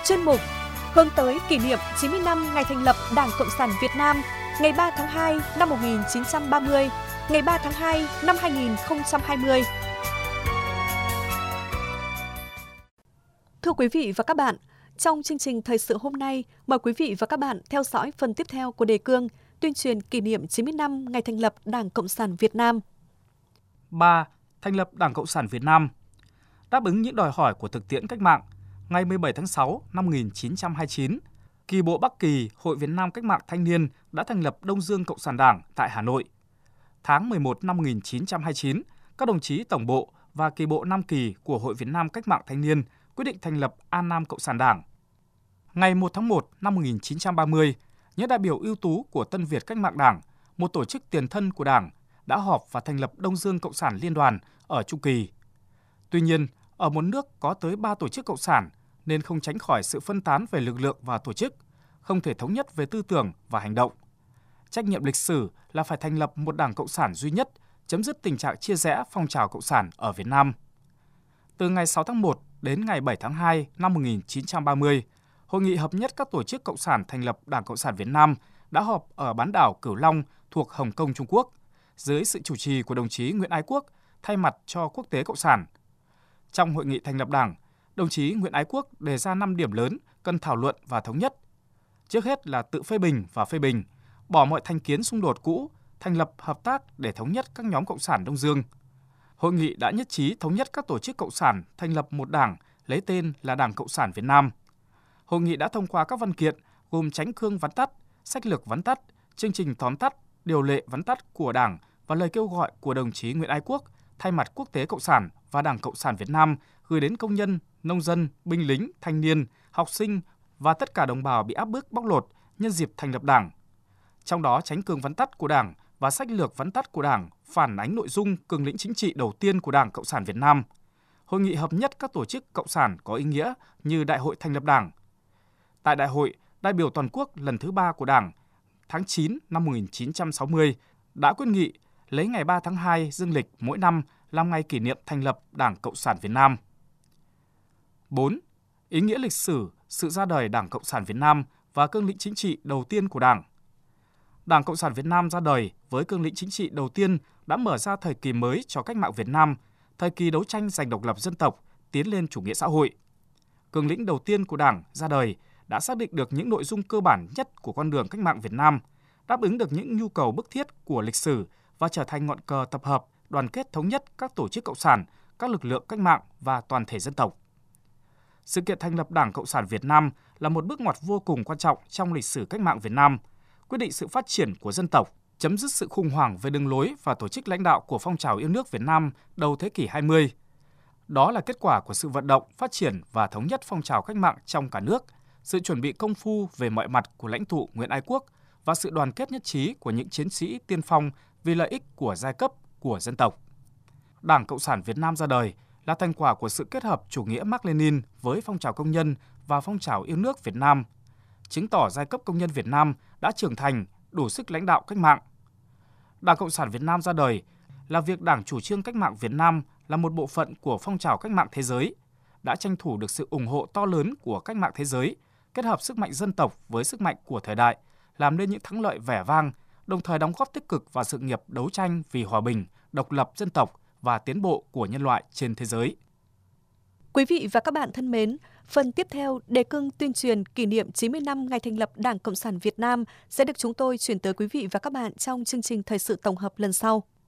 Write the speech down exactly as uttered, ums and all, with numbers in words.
Chuyên mục hướng tới kỷ niệm chín mươi năm ngày thành lập Đảng Cộng sản Việt Nam, ngày ba tháng hai năm một nghìn chín trăm ba mươi, ngày ba tháng hai năm hai nghìn không trăm hai mươi. Thưa quý vị và các bạn, trong chương trình thời sự hôm nay, mời quý vị và các bạn theo dõi phần tiếp theo của đề cương tuyên truyền kỷ niệm chín mươi năm ngày thành lập Đảng Cộng sản Việt Nam. ba. Thành lập Đảng Cộng sản Việt Nam. Đáp ứng những đòi hỏi của thực tiễn cách mạng, ngày mười bảy tháng sáu năm một nghìn chín trăm hai mươi chín, Kỳ bộ Bắc Kỳ, Hội Việt Nam Cách mạng Thanh niên đã thành lập Đông Dương Cộng sản Đảng tại Hà Nội. Tháng mười một năm một nghìn chín trăm hai mươi chín, các đồng chí Tổng bộ và Kỳ bộ Nam Kỳ của Hội Việt Nam Cách mạng Thanh niên quyết định thành lập An Nam Cộng sản Đảng. Ngày một tháng một năm một nghìn chín trăm ba mươi, những đại biểu ưu tú của Tân Việt Cách mạng Đảng, một tổ chức tiền thân của Đảng, đã họp và thành lập Đông Dương Cộng sản Liên đoàn ở Trung Kỳ. Tuy nhiên, ở một nước có tới ba tổ chức cộng sản nên không tránh khỏi sự phân tán về lực lượng và tổ chức, không thể thống nhất về tư tưởng và hành động. Trách nhiệm lịch sử là phải thành lập một đảng cộng sản duy nhất, chấm dứt tình trạng chia rẽ phong trào cộng sản ở Việt Nam. Từ ngày sáu tháng một đến ngày bảy tháng hai năm một nghìn chín trăm ba mươi, Hội nghị hợp nhất các tổ chức cộng sản thành lập Đảng Cộng sản Việt Nam đã họp ở bán đảo Cửu Long thuộc Hồng Kông, Trung Quốc, dưới sự chủ trì của đồng chí Nguyễn Ái Quốc thay mặt cho Quốc tế Cộng sản. Trong hội nghị thành lập Đảng, đồng chí Nguyễn Ái Quốc đề ra năm điểm lớn cần thảo luận và thống nhất. Trước hết là tự phê bình và phê bình, bỏ mọi thành kiến xung đột cũ, thành lập hợp tác để thống nhất các nhóm cộng sản Đông Dương. Hội nghị đã nhất trí thống nhất các tổ chức cộng sản thành lập một đảng lấy tên là Đảng Cộng sản Việt Nam. Hội nghị đã thông qua các văn kiện gồm chánh cương vắn tắt, sách lược vắn tắt, chương trình tóm tắt, điều lệ vắn tắt của Đảng và lời kêu gọi của đồng chí Nguyễn Ái Quốc thay mặt Quốc tế Cộng sản và Đảng Cộng sản Việt Nam gửi đến công nhân, nông dân, binh lính, thanh niên, học sinh và tất cả đồng bào bị áp bức bóc lột nhân dịp thành lập Đảng. Trong đó, chánh cương vắn tắt của Đảng và sách lược vắn tắt của Đảng phản ánh nội dung cường lĩnh chính trị đầu tiên của Đảng Cộng sản Việt Nam. Hội nghị hợp nhất các tổ chức cộng sản có ý nghĩa như Đại hội thành lập Đảng. Tại Đại hội, đại biểu toàn quốc lần thứ ba của Đảng, tháng chín năm một nghìn chín trăm sáu mươi, đã quyết nghị lấy ngày ba tháng hai dương lịch mỗi năm làm ngày kỷ niệm thành lập Đảng Cộng sản Việt Nam. bốn. Ý nghĩa lịch sử, sự ra đời Đảng Cộng sản Việt Nam và cương lĩnh chính trị đầu tiên của Đảng. Đảng Cộng sản Việt Nam ra đời với cương lĩnh chính trị đầu tiên đã mở ra thời kỳ mới cho cách mạng Việt Nam, thời kỳ đấu tranh giành độc lập dân tộc, tiến lên chủ nghĩa xã hội. Cương lĩnh đầu tiên của Đảng ra đời đã xác định được những nội dung cơ bản nhất của con đường cách mạng Việt Nam, đáp ứng được những nhu cầu bức thiết của lịch sử và trở thành ngọn cờ tập hợp, đoàn kết thống nhất các tổ chức cộng sản, các lực lượng cách mạng và toàn thể dân tộc. Sự kiện thành lập Đảng Cộng sản Việt Nam là một bước ngoặt vô cùng quan trọng trong lịch sử cách mạng Việt Nam, quyết định sự phát triển của dân tộc, chấm dứt sự khủng hoảng về đường lối và tổ chức lãnh đạo của phong trào yêu nước Việt Nam đầu thế kỷ hai mươi. Đó là kết quả của sự vận động, phát triển và thống nhất phong trào cách mạng trong cả nước, sự chuẩn bị công phu về mọi mặt của lãnh tụ Nguyễn Ái Quốc và sự đoàn kết nhất trí của những chiến sĩ tiên phong vì lợi ích của giai cấp, của dân tộc. Đảng Cộng sản Việt Nam ra đời là thành quả của sự kết hợp chủ nghĩa Mác-Lênin với phong trào công nhân và phong trào yêu nước Việt Nam, chứng tỏ giai cấp công nhân Việt Nam đã trưởng thành, đủ sức lãnh đạo cách mạng. Đảng Cộng sản Việt Nam ra đời là việc Đảng chủ trương cách mạng Việt Nam là một bộ phận của phong trào cách mạng thế giới, đã tranh thủ được sự ủng hộ to lớn của cách mạng thế giới, kết hợp sức mạnh dân tộc với sức mạnh của thời đại, làm nên những thắng lợi vẻ vang, đồng thời đóng góp tích cực vào sự nghiệp đấu tranh vì hòa bình, độc lập dân tộc và tiến bộ của nhân loại trên thế giới. Quý vị và các bạn thân mến, phần tiếp theo đề cương tuyên truyền kỷ niệm chín mươi năm ngày thành lập Đảng Cộng sản Việt Nam sẽ được chúng tôi chuyển tới quý vị và các bạn trong chương trình thời sự tổng hợp lần sau.